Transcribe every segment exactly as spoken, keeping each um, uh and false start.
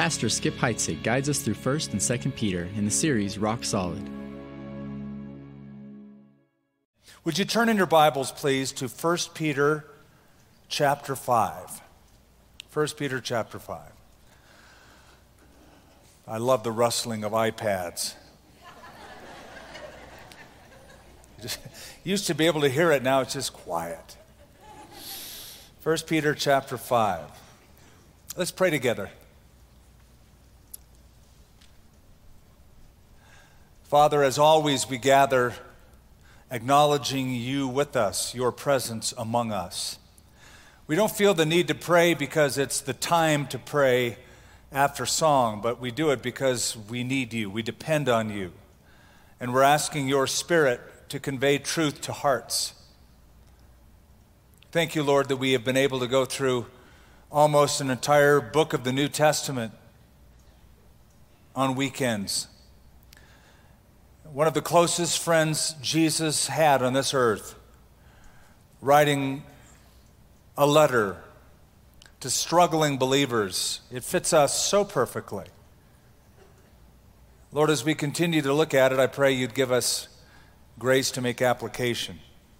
Pastor Skip Heitzig guides us through First and Second Peter in the series Rock Solid. Would you turn in your Bibles, please, to First Peter chapter five. First Peter chapter five. I love the rustling of iPads. Just, used to be able to hear it, now it's just quiet. First Peter chapter five. Let's pray together. Father, as always, we gather acknowledging you with us, your presence among us. We don't feel the need to pray because it's the time to pray after song, but we do it because we need you, we depend on you, and we're asking your Spirit to convey truth to hearts. Thank you, Lord, that we have been able to go through almost an entire book of the New Testament on weekends. One of the closest friends Jesus had on this earth, writing a letter to struggling believers. It fits us so perfectly. Lord, as we continue to look at it, I pray you'd give us grace to make application.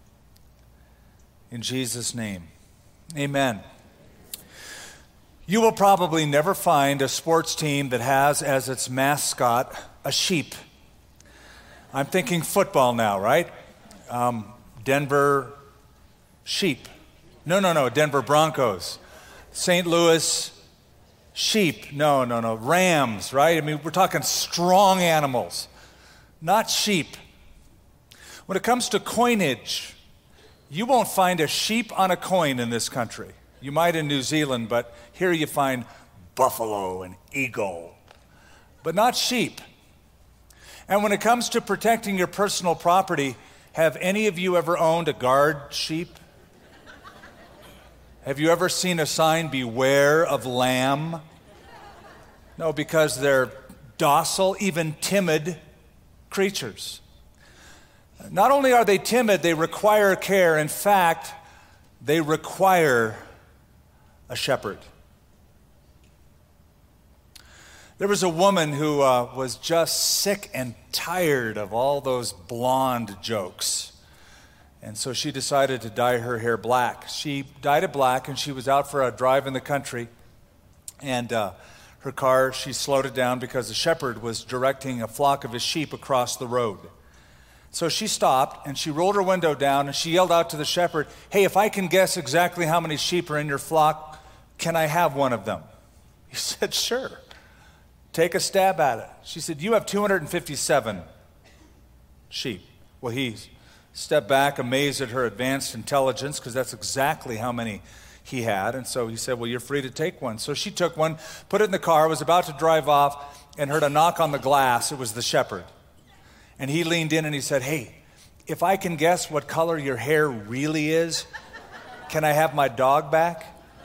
In Jesus' name, amen. You will probably never find a sports team that has as its mascot a sheep. I'm thinking football now, right? Um, Denver sheep. No, no, no, Denver Broncos. Saint Louis sheep. No, no, no, Rams, right? I mean, we're talking strong animals, not sheep. When it comes to coinage, you won't find a sheep on a coin in this country. You might in New Zealand, but here you find buffalo and eagle, but not sheep. And when it comes to protecting your personal property, have any of you ever owned a guard sheep? Have you ever seen a sign, beware of lamb? No, because they're docile, even timid creatures. Not only are they timid, they require care. In fact, they require a shepherd. There was a woman who uh, was just sick and tired of all those blonde jokes. And so she decided to dye her hair black. She dyed it black, and she was out for a drive in the country. And uh, her car, she slowed it down because the shepherd was directing a flock of his sheep across the road. So she stopped, and she rolled her window down, and she yelled out to the shepherd, "Hey, if I can guess exactly how many sheep are in your flock, can I have one of them?" He said, "Sure. Take a stab at it." She said, "You have two hundred fifty-seven sheep." Well, he stepped back, amazed at her advanced intelligence, because that's exactly how many he had. And so he said, "Well, you're free to take one." So she took one, put it in the car, was about to drive off, and heard a knock on the glass. It was the shepherd. And he leaned in and he said, "Hey, if I can guess what color your hair really is, can I have my dog back?"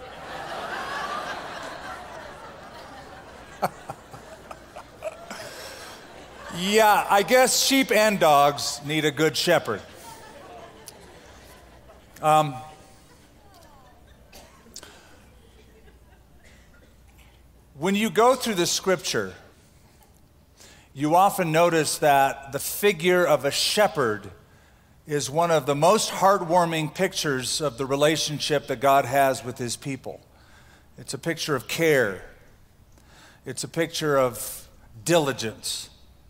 Yeah, I guess sheep and dogs need a good shepherd. Um, when you go through the scripture, you often notice that the figure of a shepherd is one of the most heartwarming pictures of the relationship that God has with his people. It's a picture of care. It's a picture of diligence.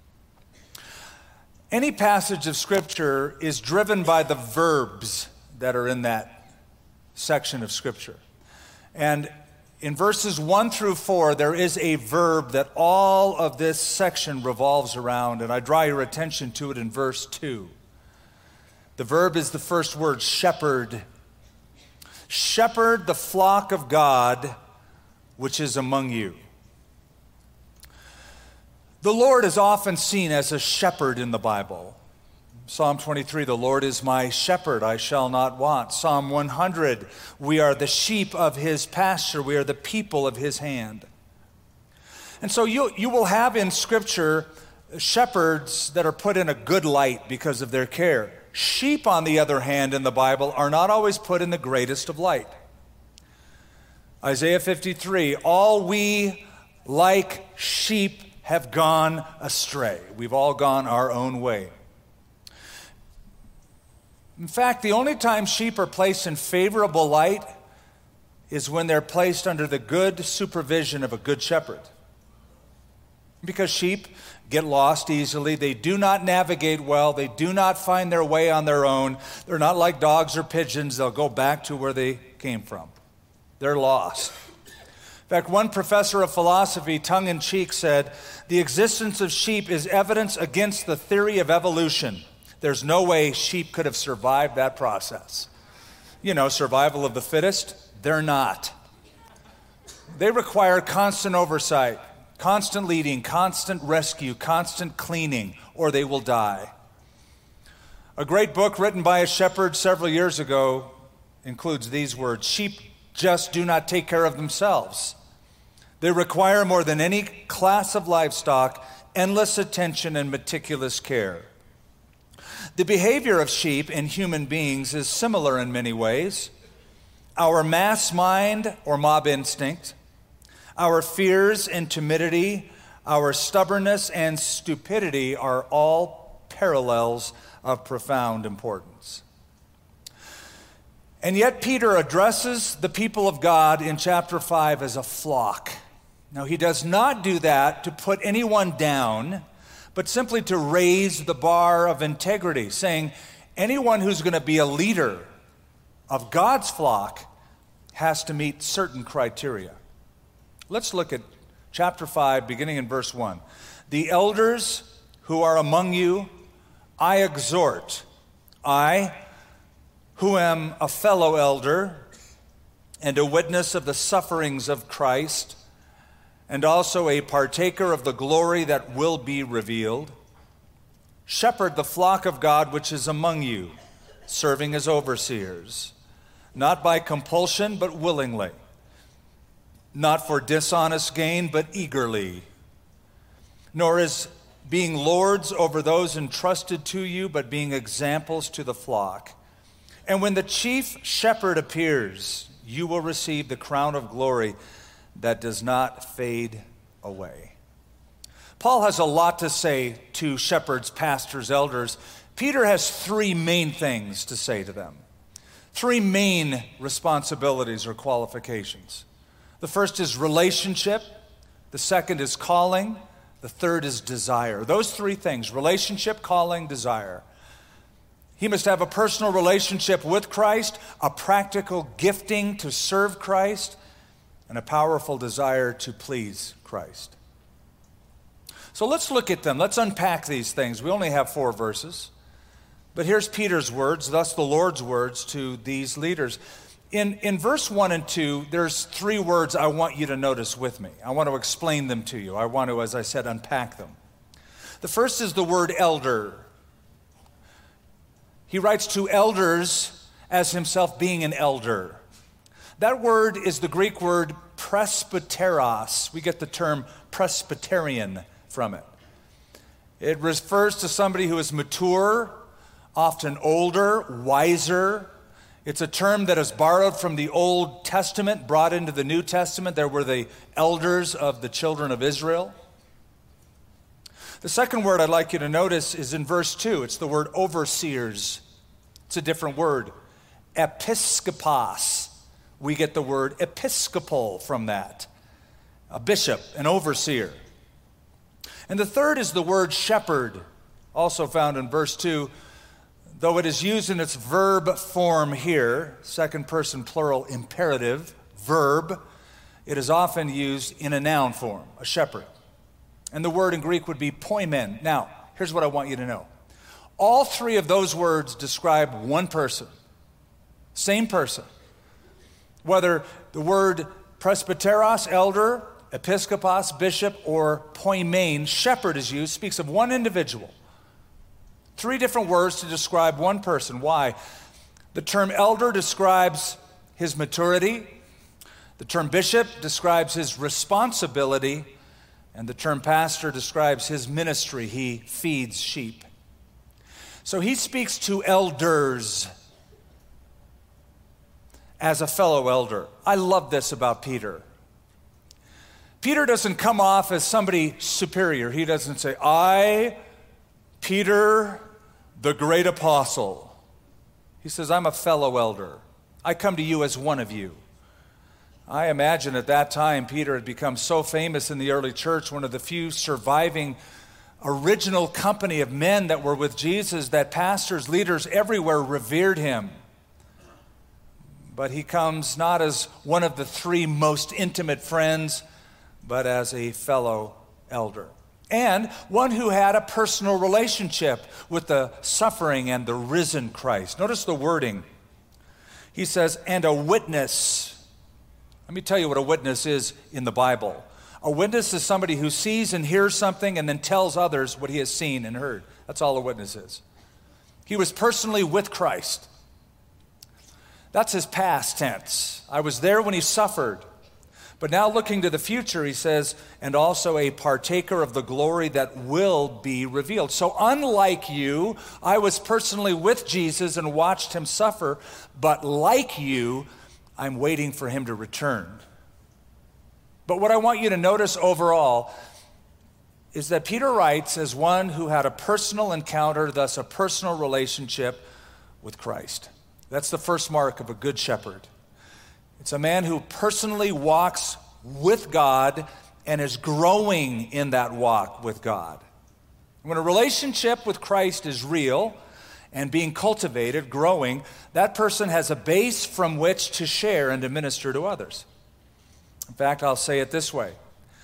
Any passage of Scripture is driven by the verbs that are in that section of Scripture. And in verses one through four, there is a verb that all of this section revolves around, and I draw your attention to it in verse two. The verb is the first word, shepherd. Shepherd the flock of God which is among you. The Lord is often seen as a shepherd in the Bible. Psalm twenty-three, "The Lord is my shepherd, I shall not want." Psalm one hundred, "We are the sheep of his pasture, we are the people of his hand." And so you, you will have in Scripture shepherds that are put in a good light because of their care. Sheep, on the other hand, in the Bible are not always put in the greatest of light. Isaiah fifty-three, "All we like sheep, have gone astray. We've all gone our own way. In fact, the only time sheep are placed in favorable light is when they're placed under the good supervision of a good shepherd. Because sheep get lost easily. They do not navigate well. They do not find their way on their own. They're not like dogs or pigeons. They'll go back to where they came from. They're lost. In fact, one professor of philosophy, tongue-in-cheek, said, "The existence of sheep is evidence against the theory of evolution." There's no way sheep could have survived that process. You know, survival of the fittest? They're not. They require constant oversight, constant leading, constant rescue, constant cleaning, or they will die. A great book written by a shepherd several years ago includes these words: "Sheep just do not take care of themselves. They require more than any class of livestock, endless attention and meticulous care." The behavior of sheep in human beings is similar in many ways. Our mass mind or mob instinct, our fears and timidity, our stubbornness and stupidity are all parallels of profound importance. And yet Peter addresses the people of God in chapter five as a flock. Now, he does not do that to put anyone down, but simply to raise the bar of integrity, saying anyone who's going to be a leader of God's flock has to meet certain criteria. Let's look at chapter five, beginning in verse one. "The elders who are among you, I exhort, I, who am a fellow elder and a witness of the sufferings of Christ, and also a partaker of the glory that will be revealed. Shepherd the flock of God which is among you, serving as overseers, not by compulsion but willingly, not for dishonest gain but eagerly, nor as being lords over those entrusted to you, but being examples to the flock. And when the chief shepherd appears, you will receive the crown of glory that does not fade away." Paul has a lot to say to shepherds, pastors, elders. Peter has three main things to say to them. Three main responsibilities or qualifications. The first is relationship. The second is calling. The third is desire. Those three things: relationship, calling, desire. He must have a personal relationship with Christ, a practical gifting to serve Christ, and a powerful desire to please Christ. So let's look at them. Let's unpack these things. We only have four verses. But here's Peter's words, thus the Lord's words to these leaders. In, in verse one and two, there's three words I want you to notice with me. I want to explain them to you. I want to, as I said, unpack them. The first is the word elder. He writes to elders as himself being an elder. That word is the Greek word presbyteros. We get the term Presbyterian from it. It refers to somebody who is mature, often older, wiser. It's a term that is borrowed from the Old Testament, brought into the New Testament. There were the elders of the children of Israel. The second word I'd like you to notice is in verse two. It's the word overseers. It's a different word. Episkopos. We get the word episcopal from that. A bishop, an overseer. And the third is the word shepherd, also found in verse two. Though it is used in its verb form here, second person plural imperative, verb, it is often used in a noun form, a shepherd. And the word in Greek would be poimen. Now, here's what I want you to know. All three of those words describe one person, same person. Whether the word presbyteros, elder, episkopos, bishop, or poimen, shepherd is used, speaks of one individual. Three different words to describe one person. Why? The term elder describes his maturity. The term bishop describes his responsibility. And the term pastor describes his ministry. He feeds sheep. So he speaks to elders as a fellow elder. I love this about Peter. Peter doesn't come off as somebody superior. He doesn't say, I, Peter, the great apostle. He says, I'm a fellow elder. I come to you as one of you. I imagine at that time, Peter had become so famous in the early church, one of the few surviving original company of men that were with Jesus, that pastors, leaders everywhere revered him. But he comes not as one of the three most intimate friends, but as a fellow elder. And one who had a personal relationship with the suffering and the risen Christ. Notice the wording. He says, and a witness. Let me tell you what a witness is in the Bible. A witness is somebody who sees and hears something and then tells others what he has seen and heard. That's all a witness is. He was personally with Christ. That's his past tense. I was there when he suffered. But now looking to the future, he says, and also a partaker of the glory that will be revealed. So unlike you, I was personally with Jesus and watched him suffer, but like you, I'm waiting for him to return. But what I want you to notice overall is that Peter writes as one who had a personal encounter, thus a personal relationship with Christ. That's the first mark of a good shepherd. It's a man who personally walks with God and is growing in that walk with God. When a relationship with Christ is real and being cultivated, growing, that person has a base from which to share and to minister to others. In fact, I'll say it this way.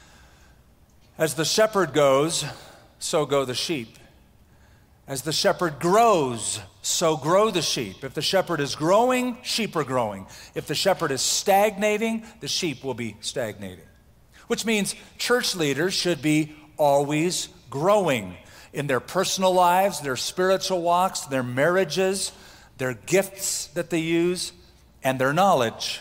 As the shepherd goes, so go the sheep. As the shepherd grows, so grow the sheep. If the shepherd is growing, sheep are growing. If the shepherd is stagnating, the sheep will be stagnating. Which means church leaders should be always growing in their personal lives, their spiritual walks, their marriages, their gifts that they use, and their knowledge.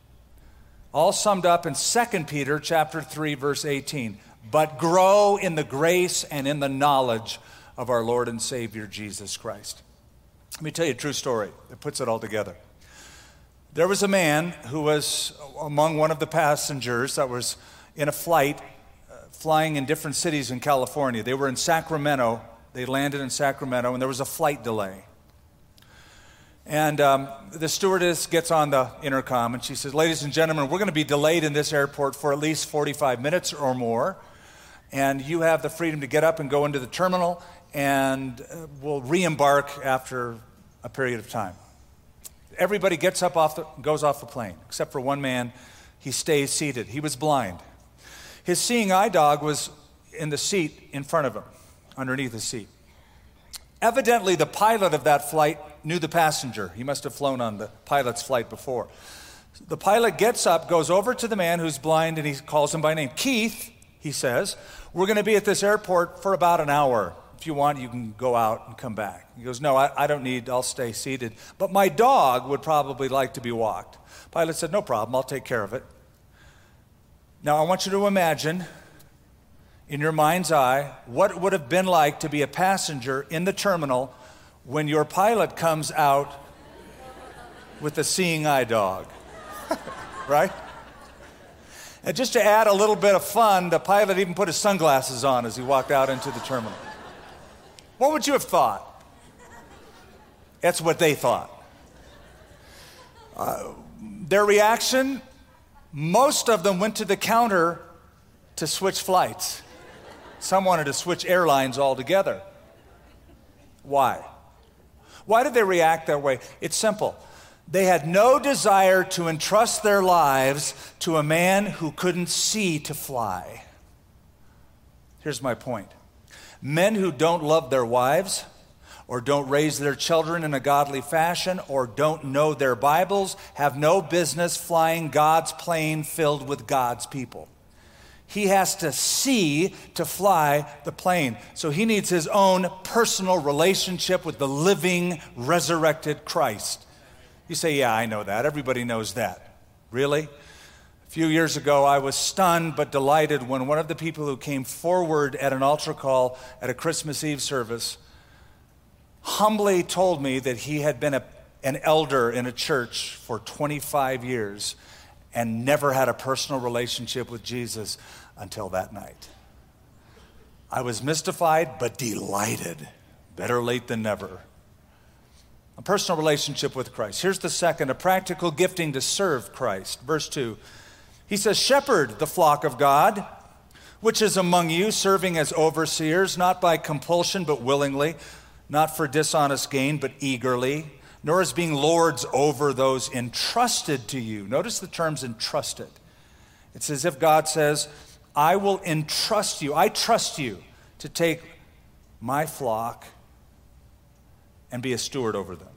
All summed up in Second Peter chapter three, verse eighteen. But grow in the grace and in the knowledge of our Lord and Savior, Jesus Christ. Let me tell you a true story that puts it all together. There was a man who was among one of the passengers that was in a flight uh, flying in different cities in California. They were in Sacramento. They landed in Sacramento, and there was a flight delay. And um, the stewardess gets on the intercom, and she says, ladies and gentlemen, we're going to be delayed in this airport for at least forty-five minutes or more, and you have the freedom to get up and go into the terminal, and uh, we'll re-embark after a period of time. Everybody gets up, off the, goes off the plane, except for one man. He stays seated. He was blind. His seeing eye dog was in the seat in front of him, underneath the seat. Evidently, the pilot of that flight knew the passenger. He must have flown on the pilot's flight before. The pilot gets up, goes over to the man who's blind, and he calls him by name. Keith, he says, we're going to be at this airport for about an hour. If you want, you can go out and come back. He goes, no, I, I don't need, I'll stay seated. But my dog would probably like to be walked. Pilot said, no problem, I'll take care of it. Now, I want you to imagine, in your mind's eye, what it would have been like to be a passenger in the terminal when your pilot comes out with a seeing eye dog, right? And just to add a little bit of fun, the pilot even put his sunglasses on as he walked out into the terminal. What would you have thought? That's what they thought. Uh, their reaction, most of them went to the counter to switch flights. Some wanted to switch airlines altogether. Why? Why did they react that way? It's simple. They had no desire to entrust their lives to a man who couldn't see to fly. Here's my point. Men who don't love their wives, or don't raise their children in a godly fashion, or don't know their Bibles, have no business flying God's plane filled with God's people. He has to see to fly the plane. So he needs his own personal relationship with the living, resurrected Christ. You say, yeah, I know that. Everybody knows that. Really? A few years ago, I was stunned but delighted when one of the people who came forward at an altar call at a Christmas Eve service humbly told me that he had been a, an elder in a church for twenty-five years and never had a personal relationship with Jesus until that night. I was mystified but delighted. Better late than never. A personal relationship with Christ. Here's the second, a practical gifting to serve Christ. Verse two, he says, shepherd the flock of God, which is among you, serving as overseers, not by compulsion but willingly, not for dishonest gain but eagerly, nor as being lords over those entrusted to you. Notice the terms entrusted. It's as if God says, I will entrust you, I trust you to take my flock and be a steward over them.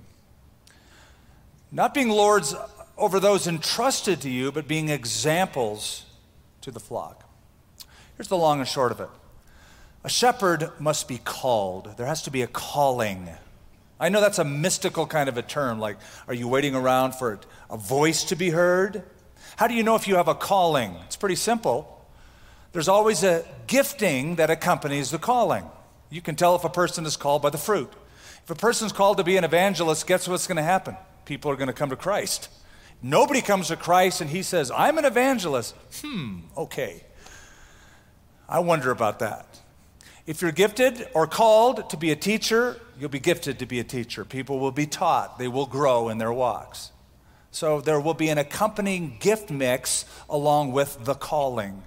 Not being lords over those entrusted to you, but being examples to the flock. Here's the long and short of it. A shepherd must be called. There has to be a calling. I know that's a mystical kind of a term, like, are you waiting around for a voice to be heard? How do you know if you have a calling? It's pretty simple. There's always a gifting that accompanies the calling. You can tell if a person is called by the fruit. If a person's called to be an evangelist, guess what's going to happen? People are going to come to Christ. Nobody comes to Christ and he says, I'm an evangelist. Hmm, okay. I wonder about that. If you're gifted or called to be a teacher, you'll be gifted to be a teacher. People will be taught. They will grow in their walks. So there will be an accompanying gift mix along with the calling.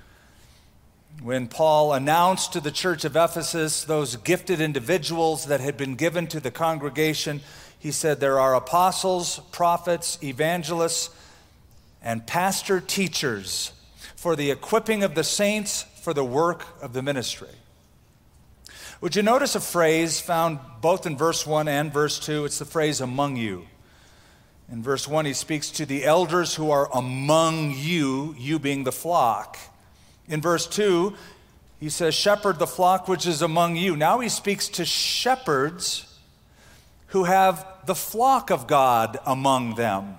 When Paul announced to the church of Ephesus those gifted individuals that had been given to the congregation, he said there are apostles, prophets, evangelists, and pastor teachers for the equipping of the saints for the work of the ministry. Would you notice a phrase found both in verse one and verse two? It's the phrase among you. In verse one, he speaks to the elders who are among you, you being the flock. In verse two, he says, shepherd the flock which is among you. Now he speaks to shepherds who have the flock of God among them.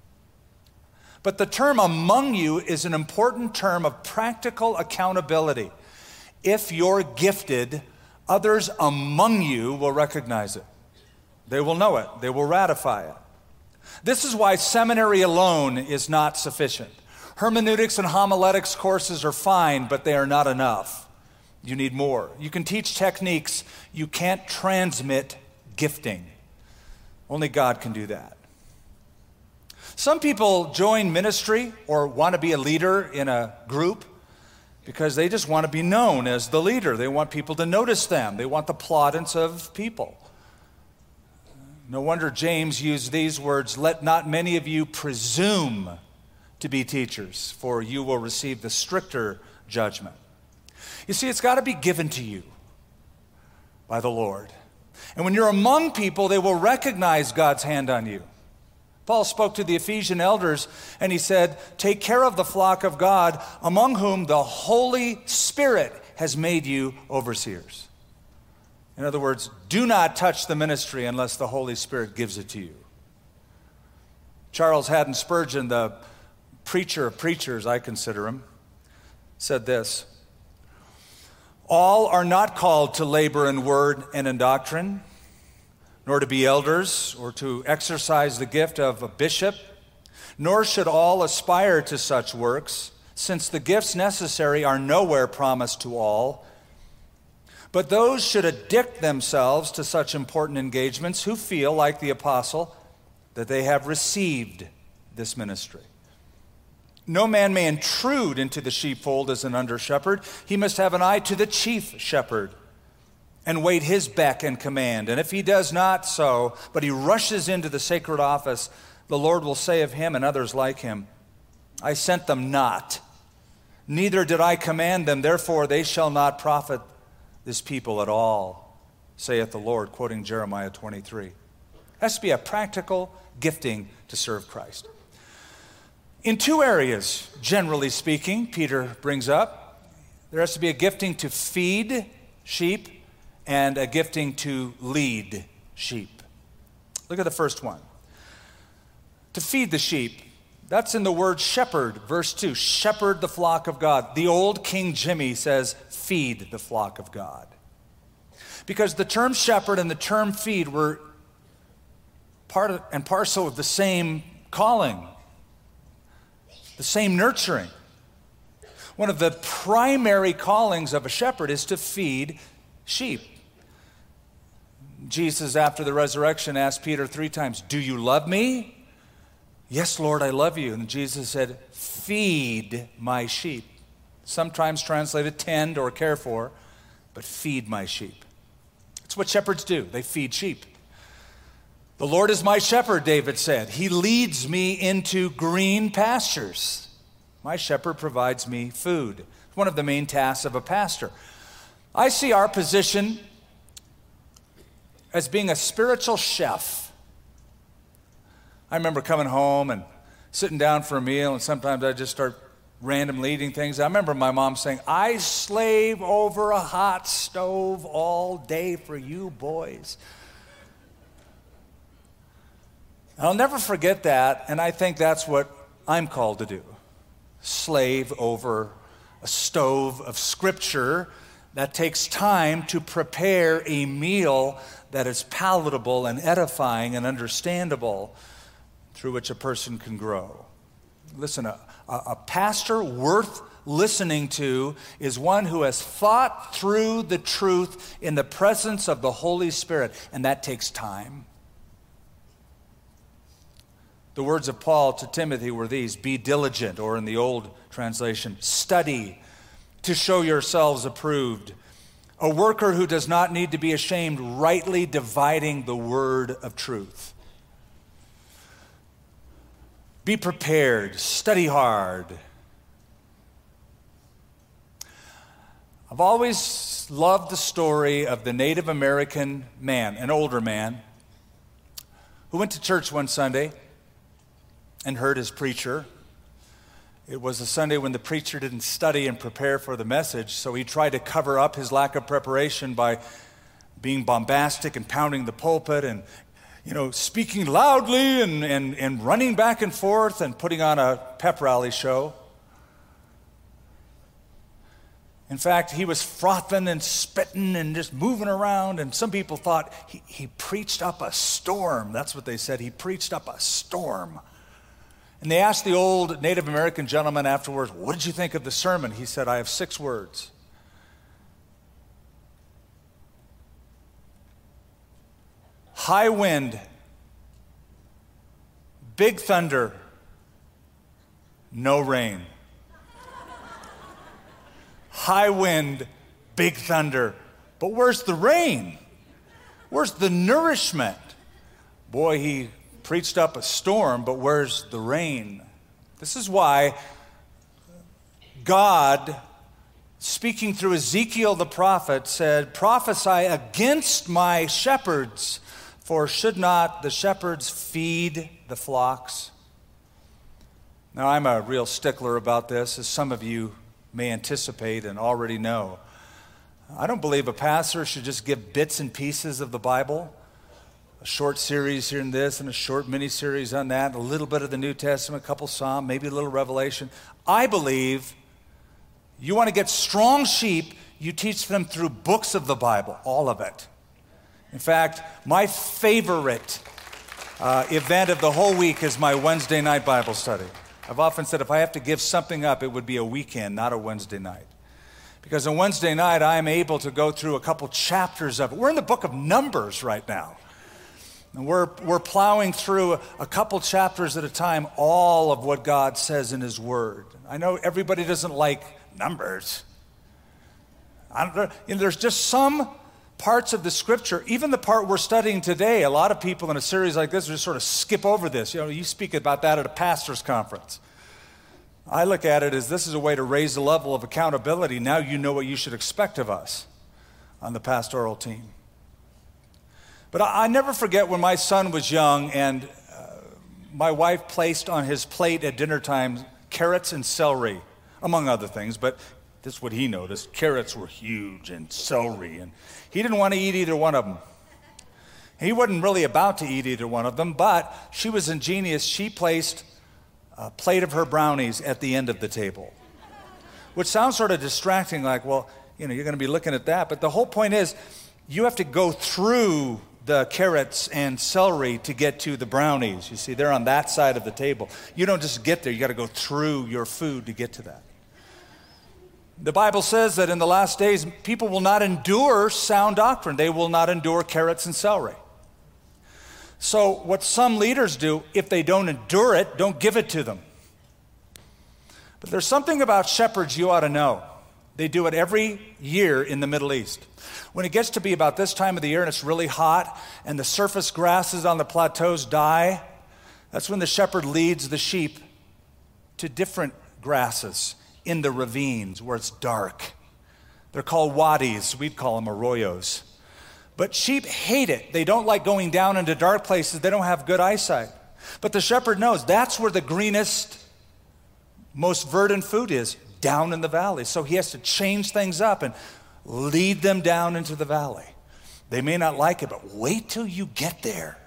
But the term among you is an important term of practical accountability. If you're gifted, others among you will recognize it. They will know it. They will ratify it. This is why seminary alone is not sufficient. Hermeneutics and homiletics courses are fine, but they are not enough. You need more. You can teach techniques. You can't transmit gifting. Only God can do that. Some people join ministry or want to be a leader in a group because they just want to be known as the leader. They want people to notice them. They want the plaudits of people. No wonder James used these words, let not many of you presume to be teachers, for you will receive the stricter judgment. You see, it's got to be given to you by the Lord. And when you're among people, they will recognize God's hand on you. Paul spoke to the Ephesian elders, and he said, take care of the flock of God, among whom the Holy Spirit has made you overseers. In other words, do not touch the ministry unless the Holy Spirit gives it to you. Charles Haddon Spurgeon, the preacher of preachers, I consider him, said this, all are not called to labor in word and in doctrine, nor to be elders, or to exercise the gift of a bishop, nor should all aspire to such works, since the gifts necessary are nowhere promised to all. But those should addict themselves to such important engagements who feel, like the apostle, that they have received this ministry. No man may intrude into the sheepfold as an under-shepherd. He must have an eye to the chief shepherd and wait his beck and command. And if he does not so, but he rushes into the sacred office, the Lord will say of him and others like him, I sent them not, neither did I command them, therefore they shall not profit this people at all, saith the Lord, quoting Jeremiah twenty-three. It has to be a practical gifting to serve Christ. In two areas, generally speaking, Peter brings up, there has to be a gifting to feed sheep and a gifting to lead sheep. Look at the first one. To feed the sheep, that's in the word shepherd, verse two, shepherd the flock of God. The old King Jimmy says, feed the flock of God. Because the term shepherd and the term feed were part of, and parcel of the same calling, the same nurturing. One of the primary callings of a shepherd is to feed sheep. Jesus, after the resurrection, asked Peter three times, "Do you love me?" "Yes, Lord, I love you." And Jesus said, "Feed my sheep." Sometimes translated tend or care for, but feed my sheep. It's what shepherds do. They feed sheep. "The Lord is my shepherd," David said. "He leads me into green pastures." My shepherd provides me food. It's one of the main tasks of a pastor. I see our position as being a spiritual chef. I remember coming home and sitting down for a meal, and sometimes I just start randomly eating things. I remember my mom saying, "I slave over a hot stove all day for you boys." I'll never forget that, and I think that's what I'm called to do. Slave over a stove of Scripture that takes time to prepare a meal that is palatable and edifying and understandable, through which a person can grow. Listen, a, a pastor worth listening to is one who has thought through the truth in the presence of the Holy Spirit, and that takes time. The words of Paul to Timothy were these: "Be diligent," or in the old translation, "study to show yourselves approved, a worker who does not need to be ashamed, rightly dividing the word of truth." Be prepared, study hard. I've always loved the story of the Native American man, an older man, who went to church one Sunday and heard his preacher. It was a Sunday when the preacher didn't study and prepare for the message, so he tried to cover up his lack of preparation by being bombastic and pounding the pulpit and, you know, speaking loudly and, and, and running back and forth and putting on a pep rally show. In fact, he was frothing and spitting and just moving around, and some people thought he, he preached up a storm. That's what they said. He preached up a storm. And they asked the old Native American gentleman afterwards, "What did you think of the sermon?" He said, "I have six words. High wind, big thunder, no rain." High wind, big thunder, but where's the rain? Where's the nourishment? Boy, he preached up a storm, but where's the rain? This is why God, speaking through Ezekiel the prophet, said, "Prophesy against my shepherds, for should not the shepherds feed the flocks?" Now, I'm a real stickler about this, as some of you may anticipate and already know. I don't believe a pastor should just give bits and pieces of the Bible, a short series here and this, and a short mini-series on that, a little bit of the New Testament, a couple Psalm, maybe a little Revelation. I believe you want to get strong sheep, you teach them through books of the Bible, all of it. In fact, my favorite uh, event of the whole week is my Wednesday night Bible study. I've often said if I have to give something up, it would be a weekend, not a Wednesday night. Because on Wednesday night, I'm able to go through a couple chapters of it. We're in the book of Numbers right now. And we're, we're plowing through a, a couple chapters at a time, all of what God says in His Word. I know everybody doesn't like Numbers. I don't know, you know, there's just some parts of the Scripture, even the part we're studying today. A lot of people in a series like this just sort of skip over this. You know, you speak about that at a pastor's conference. I look at it as this is a way to raise the level of accountability. Now you know what you should expect of us on the pastoral team. But I, I never forget when my son was young and uh, my wife placed on his plate at dinner time carrots and celery, among other things, but this is what he noticed. Carrots were huge and celery, and he didn't want to eat either one of them. He wasn't really about to eat either one of them, but she was ingenious. She placed a plate of her brownies at the end of the table, which sounds sort of distracting, like, well, you know, you're going to be looking at that. But the whole point is you have to go through the carrots and celery to get to the brownies. You see, they're on that side of the table. You don't just get there. You got to go through your food to get to that. The Bible says that in the last days, people will not endure sound doctrine. They will not endure carrots and celery. So what some leaders do, if they don't endure it, don't give it to them. But there's something about shepherds you ought to know. They do it every year in the Middle East. When it gets to be about this time of the year and it's really hot and the surface grasses on the plateaus die, that's when the shepherd leads the sheep to different grasses in the ravines where it's dark. They're called wadis. We'd call them arroyos. But sheep hate it. They don't like going down into dark places. They don't have good eyesight. But the shepherd knows that's where the greenest, most verdant food is, down in the valley. So he has to change things up and lead them down into the valley. They may not like it, but wait till you get there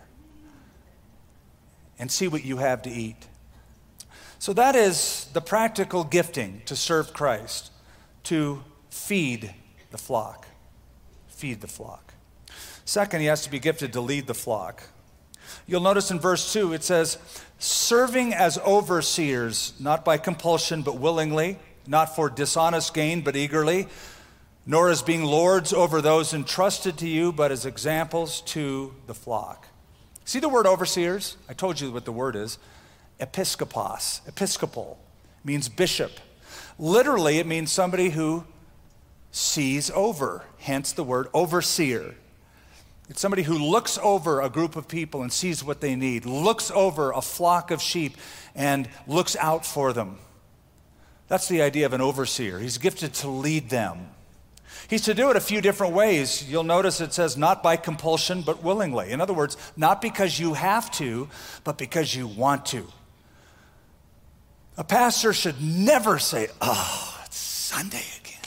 and see what you have to eat. So that is the practical gifting to serve Christ, to feed the flock. Feed the flock. Second, he has to be gifted to lead the flock. You'll notice in verse two, it says, serving as overseers, not by compulsion, but willingly, not for dishonest gain, but eagerly, nor as being lords over those entrusted to you, but as examples to the flock. See the word overseers? I told you what the word is. Episkopos, episcopal, means bishop. Literally, it means somebody who sees over, hence the word overseer. It's somebody who looks over a group of people and sees what they need, looks over a flock of sheep and looks out for them. That's the idea of an overseer. He's gifted to lead them. He's to do it a few different ways. You'll notice it says not by compulsion, but willingly. In other words, not because you have to, but because you want to. A pastor should never say, oh, it's Sunday again.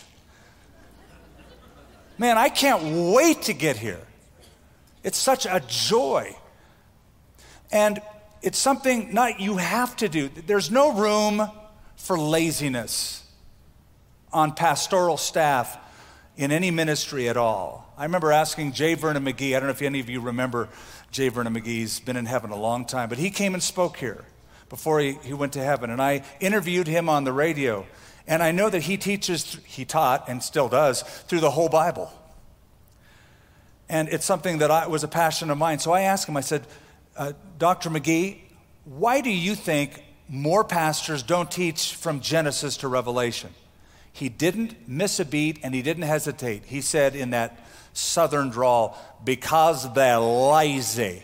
Man, I can't wait to get here. It's such a joy. And it's something not you have to do. There's no room for laziness on pastoral staff in any ministry at all. I remember asking J. Vernon McGee, I don't know if any of you remember J. Vernon McGee, he's been in heaven a long time, but he came and spoke here before he, he went to heaven. And I interviewed him on the radio. And I know that he teaches, he taught, and still does, through the whole Bible. And it's something that I, was a passion of mine. So I asked him, I said, uh, Doctor McGee, why do you think more pastors don't teach from Genesis to Revelation? He didn't miss a beat and he didn't hesitate. He said in that southern drawl, because they're lazy.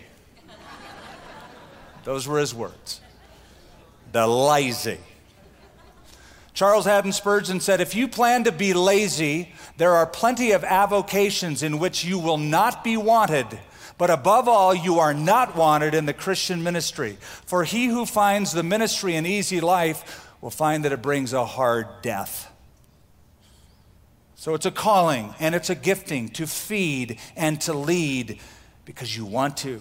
Those were his words. They're lazy. Charles Haddon Spurgeon said, if you plan to be lazy, there are plenty of avocations in which you will not be wanted, but above all, you are not wanted in the Christian ministry. For he who finds the ministry an easy life will find that it brings a hard death. So it's a calling and it's a gifting to feed and to lead because you want to.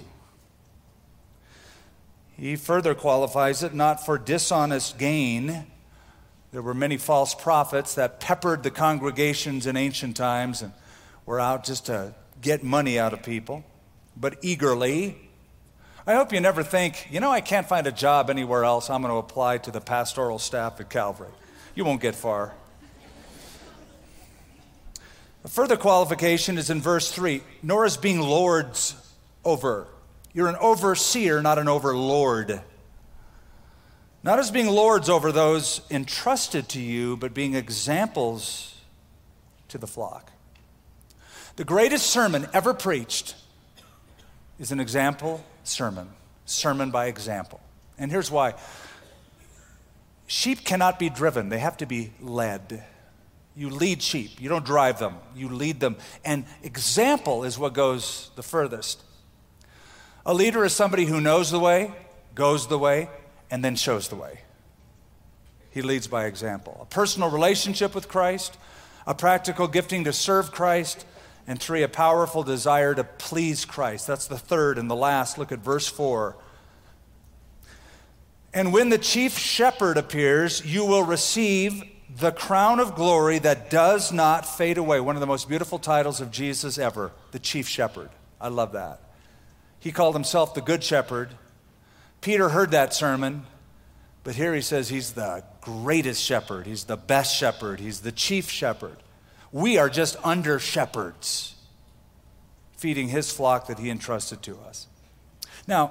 He further qualifies it not for dishonest gain. There were many false prophets that peppered the congregations in ancient times and were out just to get money out of people, but eagerly. I hope you never think, you know, I can't find a job anywhere else. I'm going to apply to the pastoral staff at Calvary. You won't get far. A further qualification is in verse three, nor as being lords over. You're an overseer, not an overlord. Not as being lords over those entrusted to you, but being examples to the flock. The greatest sermon ever preached is an example sermon, sermon by example. And here's why. Sheep cannot be driven, they have to be led. You lead sheep, you don't drive them, you lead them. And example is what goes the furthest. A leader is somebody who knows the way, goes the way, and then shows the way. He leads by example. A personal relationship with Christ, a practical gifting to serve Christ, and three, a powerful desire to please Christ. That's the third and the last. Look at verse four. And when the chief shepherd appears, you will receive the crown of glory that does not fade away. One of the most beautiful titles of Jesus ever, the chief shepherd. I love that. He called himself the good shepherd. Peter heard that sermon, But here he says he's the greatest shepherd. He's the best shepherd. He's the chief shepherd. We are just under shepherds, feeding his flock that he entrusted to us. Now,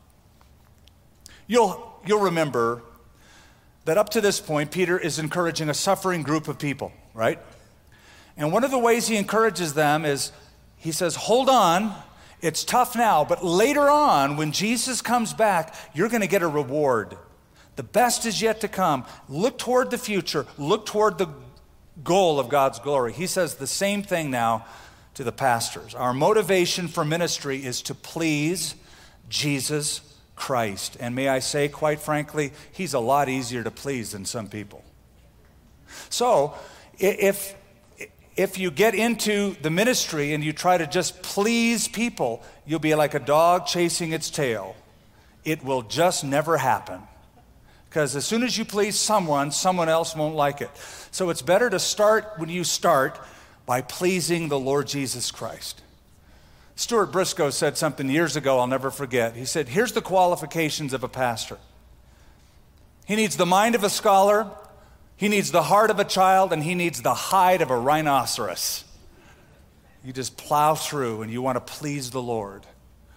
you'll, you'll remember that up to this point, Peter is encouraging a suffering group of people, right? And one of the ways he encourages them is he says, hold on, it's tough now, but later on, when Jesus comes back, you're going to get a reward. The best is yet to come. Look toward the future. Look toward the goal of God's glory. He says the same thing now to the pastors. Our motivation for ministry is to please Jesus Christ. And may I say, quite frankly, he's a lot easier to please than some people. So, if, if you get into the ministry and you try to just please people, you'll be like a dog chasing its tail. It will just never happen. Because as soon as you please someone, someone else won't like it. So it's better to start when you start by pleasing the Lord Jesus Christ. Stuart Briscoe said something years ago I'll never forget. He said, here's the qualifications of a pastor. He needs the mind of a scholar, he needs the heart of a child, and he needs the hide of a rhinoceros. You just plow through and you want to please the Lord.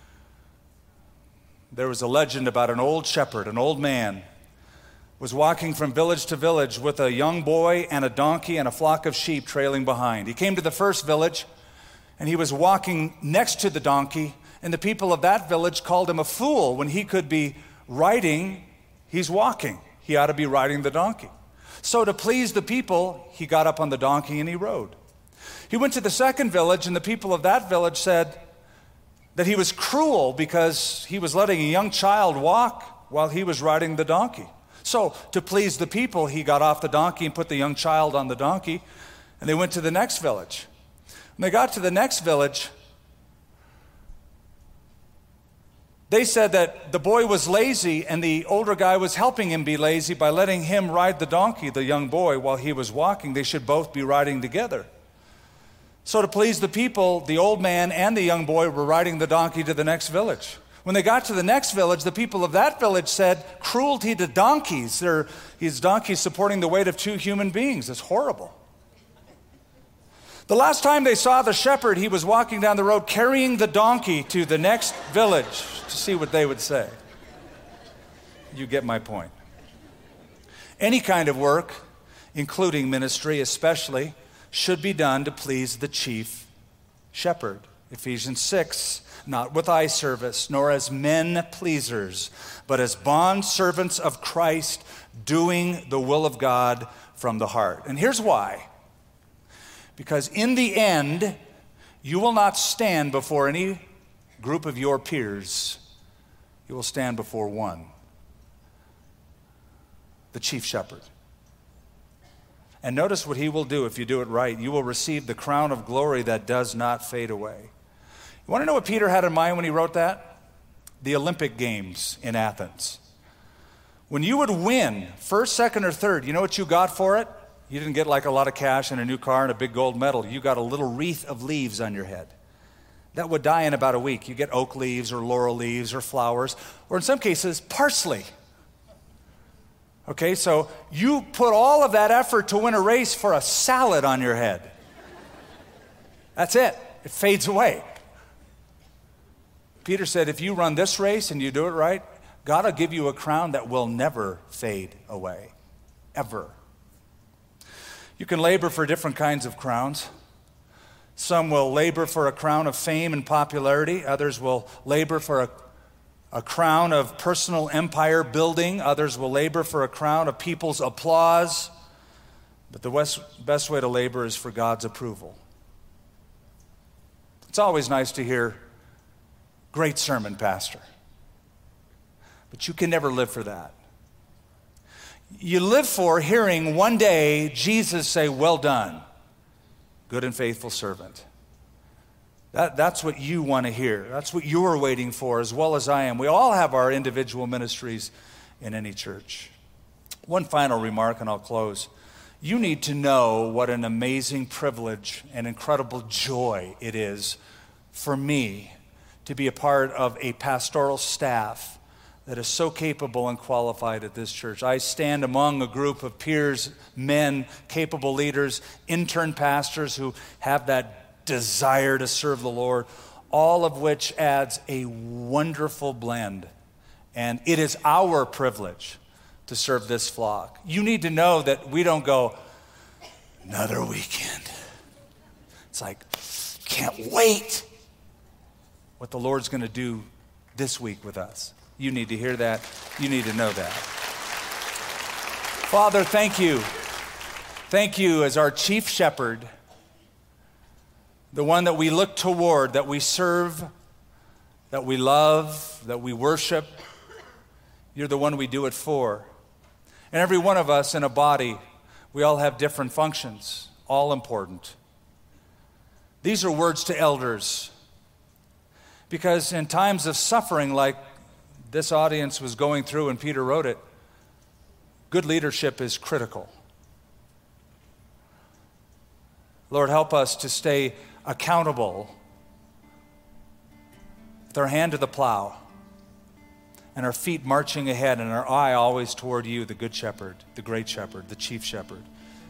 There was a legend about an old shepherd, an old man, was walking from village to village with a young boy and a donkey and a flock of sheep trailing behind. He came to the first village, and he was walking next to the donkey, and the people of that village called him a fool when he could be riding, he's walking. He ought to be riding the donkey. So to please the people, he got up on the donkey and he rode. He went to the second village, and the people of that village said that he was cruel because he was letting a young child walk while he was riding the donkey. So to please the people, he got off the donkey and put the young child on the donkey, and they went to the next village. When they got to the next village, they said that the boy was lazy and the older guy was helping him be lazy by letting him ride the donkey, the young boy, while he was walking. They should both be riding together. So to please the people, the old man and the young boy were riding the donkey to the next village. When they got to the next village, the people of that village said, cruelty to donkeys. They're, these donkeys supporting the weight of two human beings. It's horrible. The last time they saw the shepherd, he was walking down the road carrying the donkey to the next village to see what they would say. You get my point. Any kind of work, including ministry especially, should be done to please the chief shepherd. Ephesians six, not with eye service, nor as men pleasers, but as bond servants of Christ, doing the will of God from the heart. And here's why. Because in the end, you will not stand before any group of your peers. You will stand before one, the chief shepherd. And notice what he will do if you do it right. You will receive the crown of glory that does not fade away. You want to know what Peter had in mind when he wrote that? The Olympic Games in Athens. When you would win first, second, or third, you know what you got for it? You didn't get like a lot of cash and a new car and a big gold medal. You got a little wreath of leaves on your head. That would die in about a week. You get oak leaves or laurel leaves or flowers, or in some cases, parsley. Okay, so you put all of that effort to win a race for a salad on your head. That's it. It fades away. Peter said, if you run this race and you do it right, God will give you a crown that will never fade away, ever. You can labor for different kinds of crowns. Some will labor for a crown of fame and popularity. Others will labor for a, a crown of personal empire building. Others will labor for a crown of people's applause. But the best, best way to labor is for God's approval. It's always nice to hear, great sermon, Pastor. But you can never live for that. You live for hearing one day Jesus say, well done, good and faithful servant. That, that's what you want to hear. That's what you're waiting for, as well as I am. We all have our individual ministries in any church. One final remark, and I'll close. You need to know what an amazing privilege and incredible joy it is for me to be a part of a pastoral staff that is so capable and qualified at this church. I stand among a group of peers, men, capable leaders, intern pastors who have that desire to serve the Lord, all of which adds a wonderful blend. And it is our privilege to serve this flock. You need to know that we don't go, another weekend. It's like, can't wait what the Lord's going to do this week with us. You need to hear that. You need to know that. Father, thank you. Thank you as our chief shepherd, the one that we look toward, that we serve, that we love, that we worship. You're the one we do it for. And every one of us in a body, we all have different functions, all important. These are words to elders. Because in times of suffering like this audience was going through when Peter wrote it, good leadership is critical. Lord, help us to stay accountable with our hand to the plow and our feet marching ahead and our eye always toward you, the good shepherd, the great shepherd, the chief shepherd.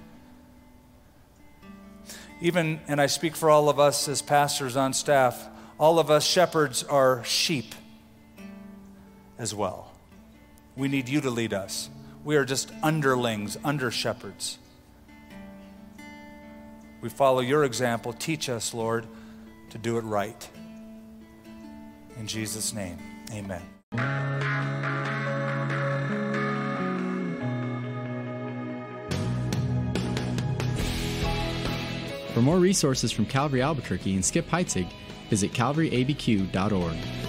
Even, and I speak for all of us as pastors on staff, all of us shepherds are sheep as well. We need you to lead us. We are just underlings, under shepherds. We follow your example. Teach us, Lord, to do it right. In Jesus' name, amen. For more resources from Calvary Albuquerque and Skip Heitzig, visit calvary a b q dot org.